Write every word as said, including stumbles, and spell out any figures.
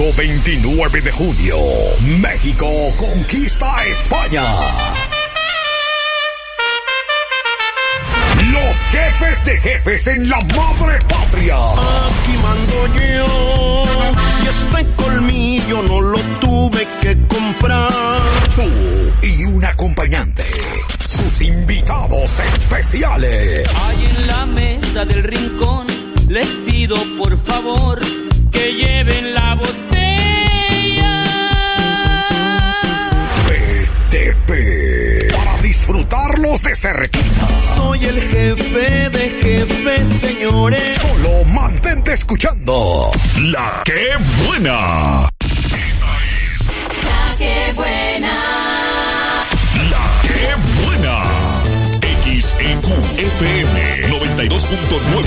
Sábado veintinueve de junio, México conquista a España. Los jefes de jefes en la madre patria. Aquí mando yo, y este colmillo no lo tuve que comprar. Tú y un acompañante, sus invitados especiales. Ahí en la mesa del rincón, les pido por favor que lleven la botella. P T P, para disfrutarlos de cerquita. Soy el jefe de jefes, señores. Solo mantente escuchando La Que Buena. Esta es La Que Buena. La Que Buena. X E Q F M noventa y dos punto nueve.